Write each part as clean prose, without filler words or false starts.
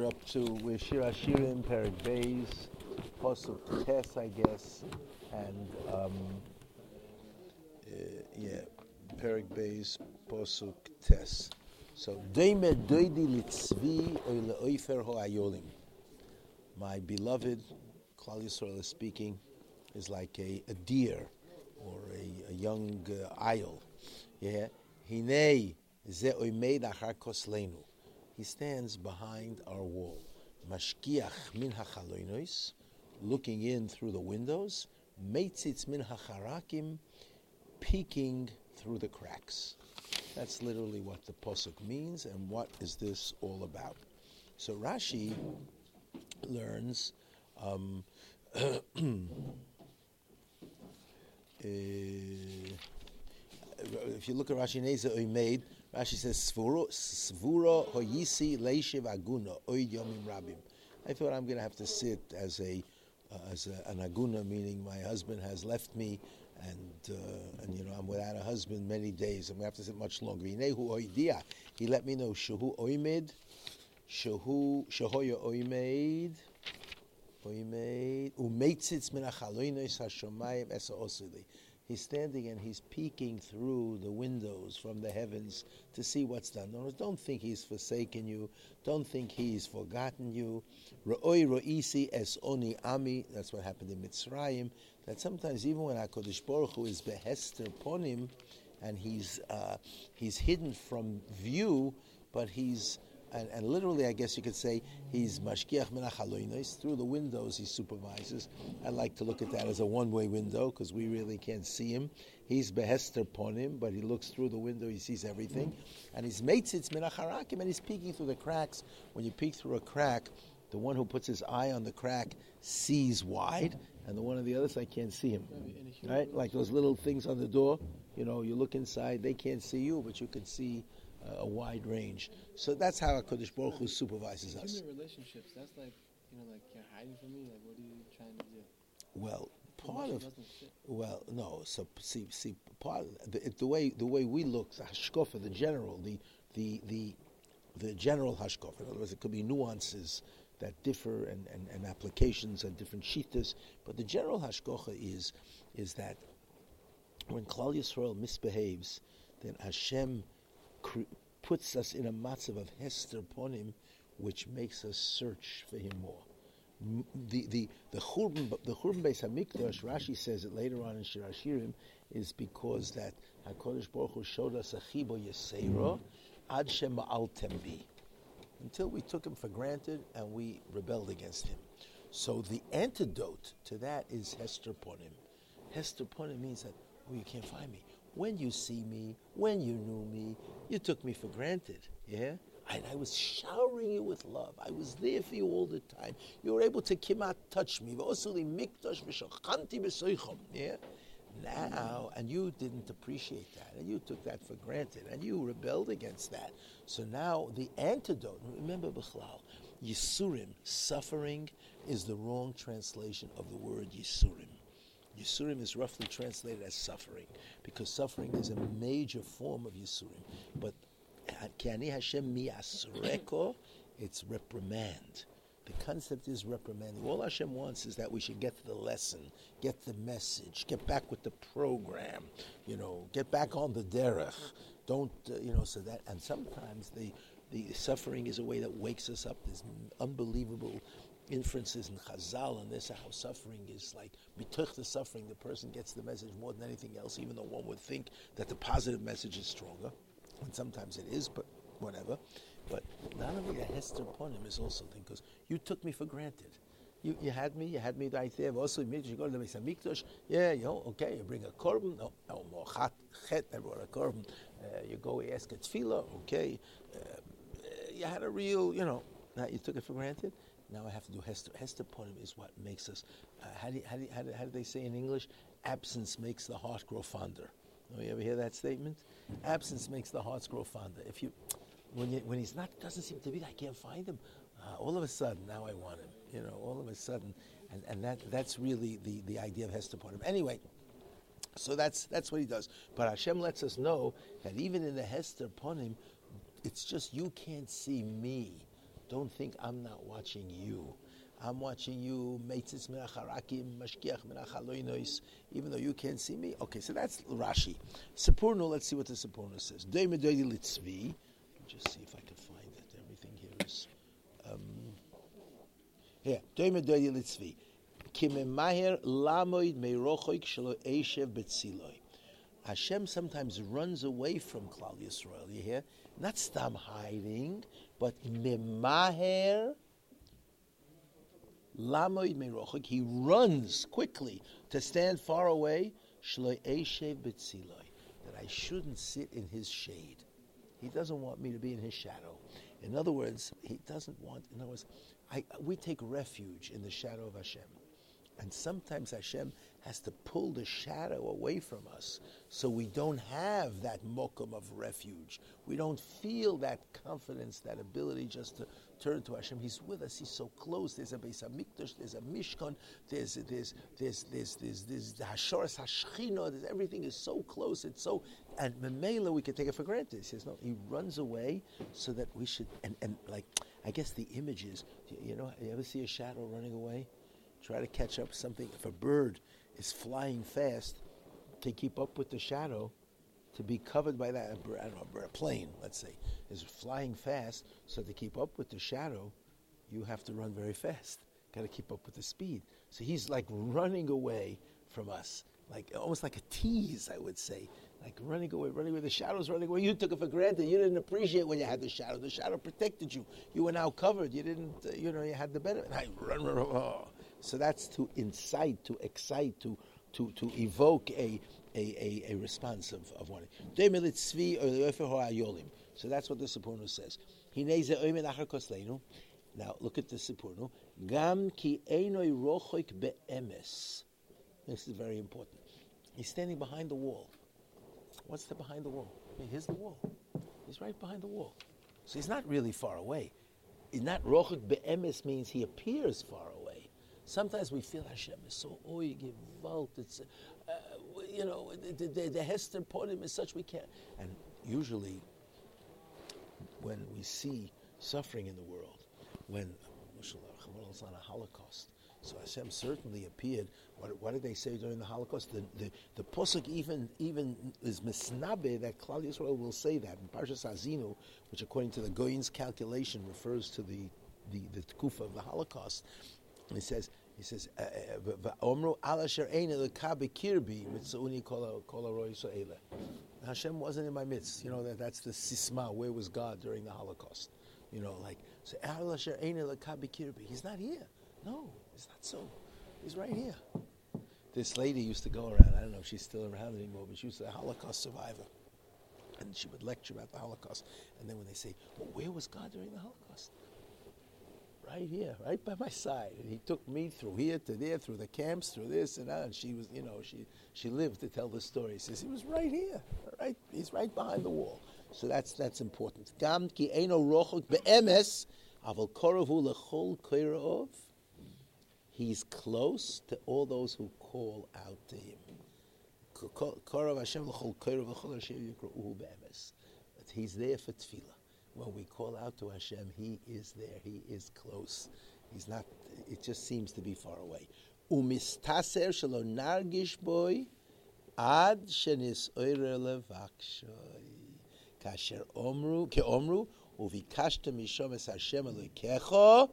we're Shir Hashirim, Perek Beis, Posuk Tes, I guess, and Perek Beis, Posuk Tes. So, Deime Doidi Litzvi Oile Oifer Ho'ayolim. My beloved, Klal Yisrael is speaking, is like a deer or a young isle. Yeah, Hinei Ze Oimeid Achar Koslenu. He stands behind our wall. Mashkiach min hachaloinos, looking in through the windows. Meitzitz min hacharakim, peeking through the cracks. That's literally what the posuk means, and what is this all about? So Rashi learns if you look at Rashi Neza Oimeid, Rashi says Svuro Hoyisi Leishiv Aguna Oid Yomim Rabim. I thought I'm going to have to sit as an aguna, meaning my husband has left me, and I'm without a husband many days. I'm going to have to sit much longer. He let me know Shehu Oimed, Shehoya Oimed, Umeitzitz Min Achaloinos Hashomayim Esa Osili. He's standing and he's peeking through the windows from the heavens to see what's done. No, don't think he's forsaken you. Don't think he's forgotten you. Ro'oi ro'isi es oni ami. That's what happened in Mitzrayim. That sometimes even when HaKadosh Baruch Hu is behester ponim, and he's hidden from view, but he's and literally, I guess you could say, he's mashkiach min hachaloinos. Through the windows, he supervises. I like to look at that as a one-way window, because we really can't see him. He's behester ponim, but he looks through the window, he sees everything. And he's meitzitz min hacharakim, and he's peeking through the cracks. When you peek through a crack, the one who puts his eye on the crack sees wide, and the one on the other side can't see him. Right? Like those little things on the door. You look inside, they can't see you, but you can see a wide range. So that's how HaKadosh Baruch Hu supervises us. In relationships, that's like you're hiding from me. Like, what are you trying to do? Well, no. So see, part of the way we look, the hashkafa, the general hashkafa. In other words, it could be nuances that differ and applications and different shittas. But the general hashkafa is that when Klal Yisrael misbehaves, then Hashem puts us in a matzav of hester ponim, which makes us search for Him more. The Churban Beis Hamikdash, Rashi says it later on in Shir Hashirim, is because that HaKadosh Baruch Hu showed us a chibo yesera ad shema'altem bi, until we took Him for granted and we rebelled against Him. So the antidote to that is hester ponim. Hester ponim means that you can't find me. When you see me, when you knew me, you took me for granted, yeah? And I was showering you with love. I was there for you all the time. You were able to kimat touch me. Yeah? Now, and you didn't appreciate that, and you took that for granted, and you rebelled against that. So now the antidote, remember Bichlal, Yisurim, suffering, is the wrong translation of the word Yisurim. Yisurim is roughly translated as suffering, because suffering is a major form of Yisurim. But Ki'ani Hashem mi'asreko, it's reprimand. The concept is reprimanding. All Hashem wants is that we should get the lesson, get the message, get back with the program, get back on the derech. Don't, so that, and sometimes the suffering is a way that wakes us up. There's unbelievable inferences in Chazal on this, how suffering is like, b'tuch the suffering, the person gets the message more than anything else, even though one would think that the positive message is stronger. And sometimes it is, but whatever. But not only a hester ponim is also thing, because you took me for granted. You had me right there. Also, you go to the Beis Hamikdash, okay, you bring a korban, no, mochat, chet, I brought a korban. You go, you ask a tefillah, okay. You had a real, now you took it for granted. Now I have to do hester. Hester ponim is what makes us. How do they say in English? Absence makes the heart grow fonder. You ever hear that statement? Absence makes the hearts grow fonder. When he's not, doesn't seem to be, I can't find him. All of a sudden, now I want him. All of a sudden, and that's really the idea of hester ponim. Anyway, so that's what he does. But Hashem lets us know that even in the hester ponim, it's just you can't see me. don't think I'm not watching you. I'm watching you, meitzis min acharakim, mashkiach min achaloinois, even though you can't see me. Okay, so that's Rashi. Sepurno, let's see what the Sepurno says. Doimedoi litzvi. Just see if I can find it. Everything here is... here, Doimedoi litzvi. Kimemaher lamoid meirochoik shelo eshev betziloi. Hashem sometimes runs away from Klal Yisrael, you hear? Not stam hiding, but memaher... Lamoid merochik, he runs quickly to stand far away. Shloi eshev betziloi, that I shouldn't sit in his shade. He doesn't want me to be in his shadow. In other words, he doesn't want. In other words, we take refuge in the shadow of Hashem, and sometimes Hashem has to pull the shadow away from us, so we don't have that mokum of refuge. We don't feel that confidence, that ability just to turn to Hashem. He's with us. He's so close. There's a Beis Hamikdash. There's a Mishkan. There's the Hashoras Hashchina. Everything is so close. It's so, and Memela we can take it for granted. He says no. He runs away so that we should. And like I guess the image is, you ever see a shadow running away? Try to catch up something. If a bird is flying fast to keep up with the shadow, to be covered by that, a plane, let's say, is flying fast, so to keep up with the shadow, you have to run very fast. Got to keep up with the speed. So he's like running away from us, like almost like a tease, I would say. Like running away, the shadow's running away. You took it for granted. You didn't appreciate when you had the shadow. The shadow protected you. You were now covered. You didn't, you had the benefit. Run. Oh. So that's to incite, to excite, to evoke a response of one. So that's what the Sipurno says. Now look at the Sipurno. Gam ki einoi rochoik be'emes. This is very important. He's standing behind the wall. What's the behind the wall? Here's the wall. He's right behind the wall. So he's not really far away. Not rochoik be'emes means he appears far away. Sometimes we feel Hashem is so gewalt. It's the Hester podium is such we can't. And usually, when we see suffering in the world, when on a Holocaust, so Hashem certainly appeared. What did they say during the Holocaust? The pasuk even is misnabe that Klal Yisrael will say that in Parshas Azinu, which according to the Goyin's calculation refers to the tkufa of the Holocaust. He says, "Omru ala she'ein elaka b'kirbi mitzauni kol haroi so'ela." Hashem wasn't in my midst. That's the sisma. Where was God during the Holocaust? So ala she'ein elaka b'kirbi. He's not here. No, it's not so. He's right here. This lady used to go around. I don't know if she's still around anymore, but she was a Holocaust survivor, and she would lecture about the Holocaust. And then when they say, "Well, where was God during the Holocaust?" Right here, right by my side. And he took me through here to there, through the camps, through this and that. And she was, she lived to tell the story. He says, he was right here, right? He's right behind the wall. So that's important. Gam ki eino rochok be'emes, aval koravu lechol koirov. He's close to all those who call out to him. Korav Hashem lechol koirov lechol asher yikra'uhu be'emes. But he's there for tefillah. When we call out to Hashem, He is there. He is close. He's not. It just seems to be far away. Umistaser shelo nargish boy ad shenis oire levakshoy kasher omru keomru uvikashta mishomes Hashem elokecho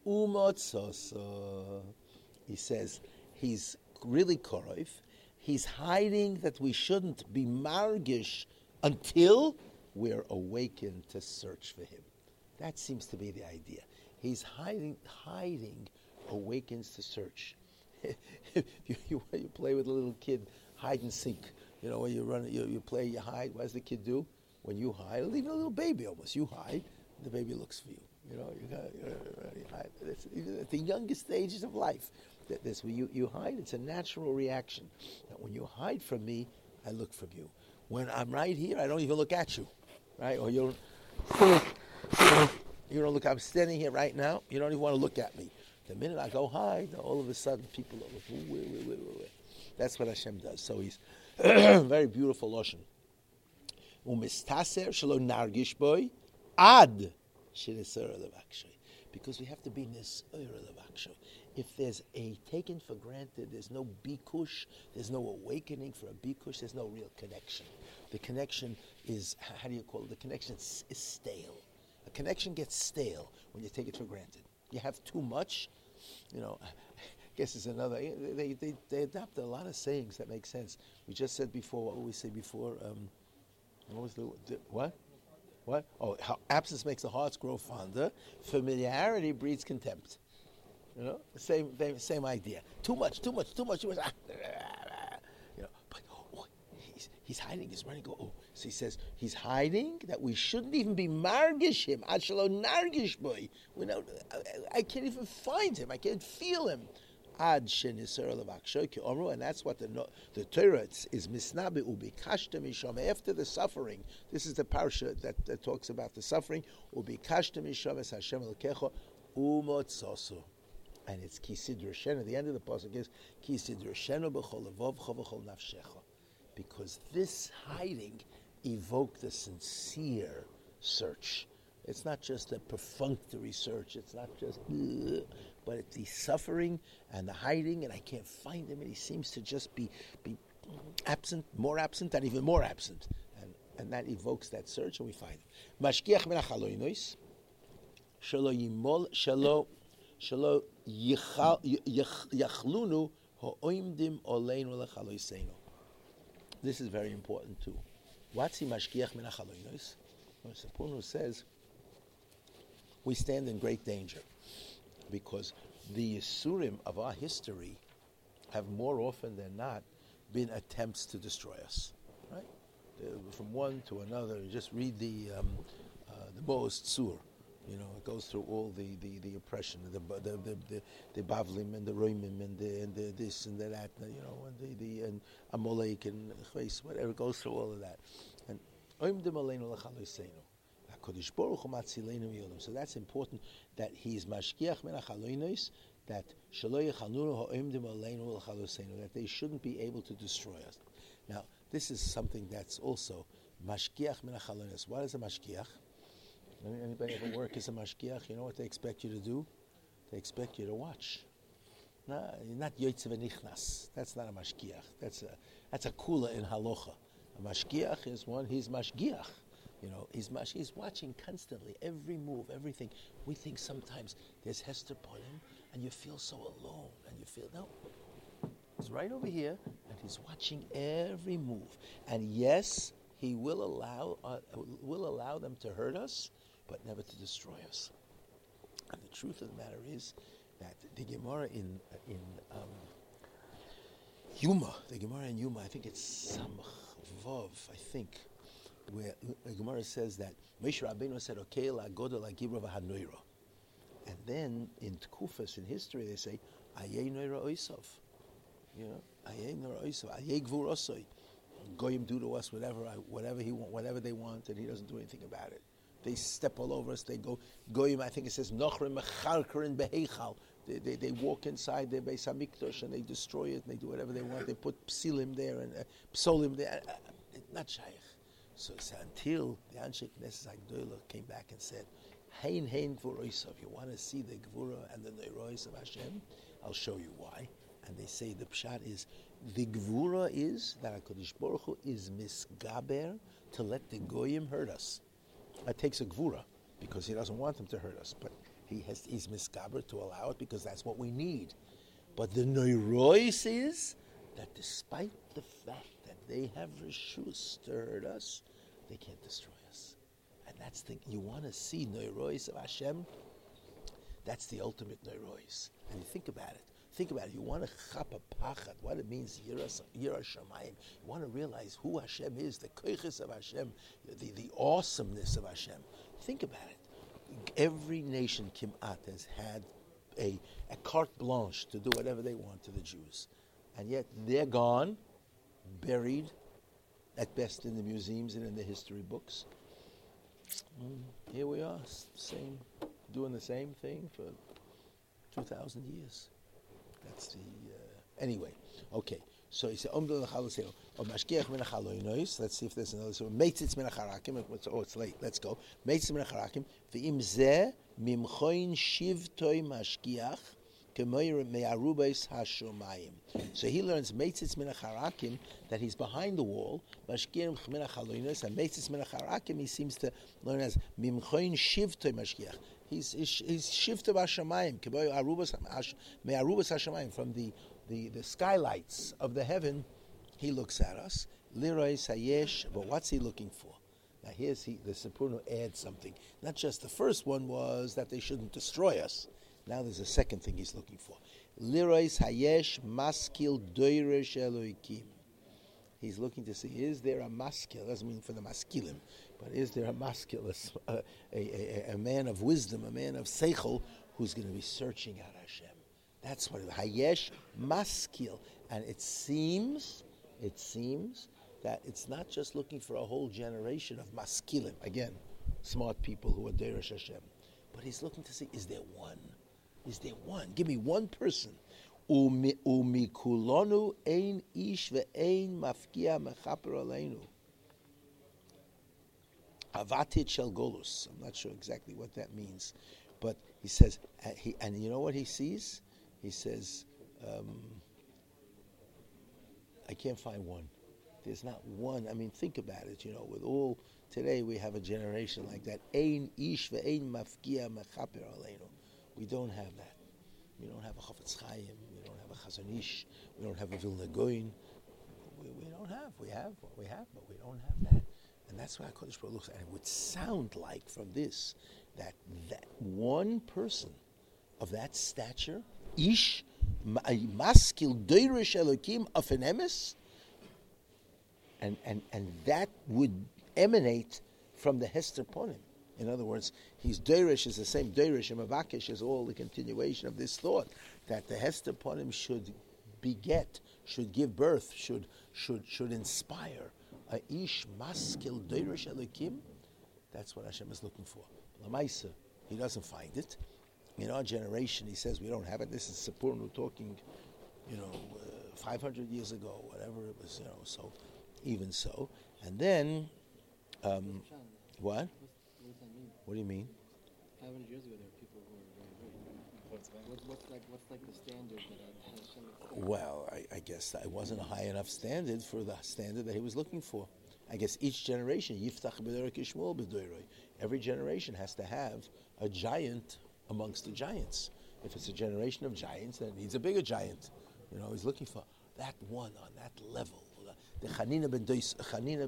umotzoso. He says he's really korov. He's hiding that we shouldn't be margish until we're awakened to search for him. That seems to be the idea. He's hiding awakens to search. you play with a little kid, hide and seek. When you run, you play, you hide. What does the kid do? When you hide, even a little baby almost, you hide, the baby looks for you. You hide. At the youngest stages of life, when you hide, it's a natural reaction. That when you hide from me, I look from you. When I'm right here, I don't even look at you. Right? Or you don't look. I'm standing here right now. You don't even want to look at me. The minute I go hide, all of a sudden people are looking. Wait. That's what Hashem does. So he's very beautiful lashon. Umistaser shelo nargish boy ad Because we have to be if there's a taken for granted, there's no bikush, there's no awakening for a bikush, there's no real connection. The connection is, how do you call it? The connection is stale. A connection gets stale when you take it for granted. You have too much, I guess it's another, they adopt a lot of sayings that make sense. We just said before, what did we say before? What was what? What? Oh, how absence makes the hearts grow fonder. Familiarity breeds contempt. Same idea. Too much. But he's hiding. He's running. So he says he's hiding that we shouldn't even be margish him. Ashalo nargish boy. I can't even find him. I can't feel him. Ad shenisar levakshoy omru, and that's what the Torah is misnabe ubikashta misham. After the suffering, this is the parsha that talks about the suffering. Ubikashta misham es Hashem elkecho umotzosu, and it's kisid roshenu. The end of the pasuk is kisid roshenu b'chol levavcha v'chol nafshecha, because this hiding evoked the sincere search. It's not just a perfunctory search. It's not just, but it's the suffering and the hiding, and I can't find him, and he seems to just be absent, more absent, and even more absent. And that evokes that search, and we find him. Mashgiach min hachalonos, shelo yachlunu ha'oimdim oleinu lechaloseinu. This is very important too. What's the mashgiach min hachalonos? Sapunu says, we stand in great danger because the Yisurim of our history have more often than not been attempts to destroy us. Right? From one to another, you just read the Boaz Tzur. It goes through all the oppression, the Bavlim and the Roimim and the this and the that, and Amalek and Chais, whatever. It goes through all of that. And Oimdim Aleinu L'Chaloseinu. So that's important, that he's mashgiach min hachalonos, that that they shouldn't be able to destroy us. Now, this is something that's also mashgiach min hachalonos. What is a mashgiach? Anybody ever work as a mashgiach? You know what they expect you to do? They expect you to watch. No, you're not yoytze v'nichnas. That's not a mashgiach. That's a kula in halacha. A mashgiach is one. He's mashgiach. He's watching constantly, every move, everything. We think sometimes there's Hester Purim, and you feel so alone, and you feel, no, he's right over here, and he's watching every move. And yes, he will allow them to hurt us, but never to destroy us. And the truth of the matter is that the Gemara in Yuma, I think it's Samach Vav, I think, where the Gemara says that Moshe Rabbeinu said, "Okay, la godel la gibra v'hanoira," and then in Tkufas in history they say, "Ayei noira oisav," "Ayei noira oisav," "Ayei gvur osoi." Goyim do to us whatever they want, and he doesn't do anything about it. They step all over us. They go Goyim. I think it says Nochrim mecharkerin beheichal. They walk inside their Beis Hamikdash and they destroy it. And they do whatever they want. They put psilim there and psolim there. Not shaykh. So until the Anshe Knesset Hagdolah came back and said, Hein Gvuroisav, you want to see the Gvura and the Neirois of Hashem? I'll show you why. And they say the Pshat is, the Gvura is that HaKadosh Baruch Hu is misgaber to let the Goyim hurt us. That takes a Gvura, because he doesn't want them to hurt us. But he's misgaber to allow it, because that's what we need. But the Neirois is that despite the fact that they have reshus to hurt us, they can't destroy us. And that's the, you want to see Neirois of Hashem? That's the ultimate Neirois. And you think about it. You want to chap a pachat, what it means, Yira Shamayim. You want to realize who Hashem is, the koiches of Hashem, the awesomeness of Hashem. Think about it. Every nation, Kim'at, has had a carte blanche to do whatever they want to the Jews. And yet they're gone, buried, at best in the museums and in the history books. Here we are, doing the same thing for 2,000 years. That's the... anyway, okay. So he said, let's see if there's another. So, Meitzitz min hacharakim. Oh, it's late. Let's go. Meitzitz min hacharakim. V'im zeh mimchoin shivtoi mashkiach kemoyer me'arubais hashomayim. So he learns Meitzitz min hacharakim, that he's behind the wall. Mashkiach min hachaloinos. And Meitzitz min hacharakim he seems to learn as mimchoin shivtoi mashkiach. He's shivtoi hashomayim kemoyer me'arubais hashomayim, from the skylights of the heaven. He looks at us. Liroy Sayesh, but what's he looking for? Now the Sipurno adds something. Not just the first one was that they shouldn't destroy us. Now there's a second thing he's looking for. Liroy Sayesh Maskil Doirish Eloikim. He's looking to see, is there a maskil? Doesn't mean for the maskilim, but is there a maskil, a man of wisdom, a man of seichel, who's going to be searching out Hashem? That's what Hayesh Maskil. And it seems that it's not just looking for a whole generation of Maskilim, again, smart people who are Derish Hashem, but he's looking to see, is there one? Is there one? Give me one person. Umikulonu ein ish ve'ein mafkia mechaper aleinu. Avatit shel golus. I'm not sure exactly what that means, but he says, and you know what he sees? He says, I can't find one. There's not one. I mean, think about it. With all today, we have a generation like that. Ein ish ve'ein mafkia mechaper aleinu. We don't have that. We don't have a Chafetz Chaim. We don't have a Chazon Ish. We don't have a Vilna Goin. We don't have. We have what we have, but we don't have that. And that's why HaKadosh Baruch Hu looks at it. It would sound like from this that one person of that stature, Ish, Maskil Doirish Elokim of an emes, and that would emanate from the Hester Ponim. In other words, his Doirish is the same Doirish and Mavakish is all the continuation of this thought that the Hester Ponim should beget, should give birth, should inspire a Ish Maskil Doirish Elokim. That's what Hashem is looking for. Lamaisa, he doesn't find it. In our generation, he says we don't have it. This is Sipurnu talking, 500 years ago, whatever it was, so even so. And then, what? What does that mean? What do you mean? 500 years ago, there were people who were very good. What's like the standard that Hashem expects? Well, I guess that it wasn't a high enough standard for the standard that he was looking for. I guess each generation, Yiftach b'derek Yishmuel b'doiroi. Every generation has to have a giant amongst the giants. If it's a generation of giants, then it needs a bigger giant. He's looking for that one on that level. The Chanina ben Doisa. Chanina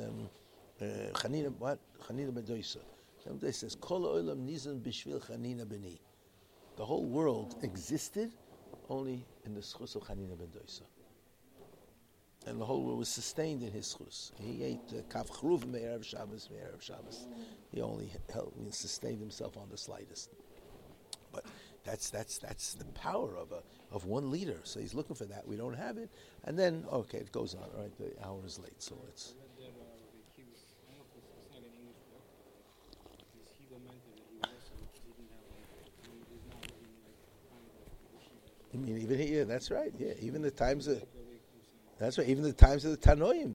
ben Doisa. Somebody says, Kol olam nizan b'shvil Chanina beni. The whole world existed only in the schus of Chanina ben Doisa. And the whole world was sustained in his schus. He ate kaf chruv me'erev Shabbos. He only sustained himself on the slightest. But that's the power of one leader. So he's looking for that. We don't have it. And then, okay, it goes on. All right, the hour is late, so let's... I mean, even here, that's right. Yeah, even the times of... That's right. Even the times of the Tanoim,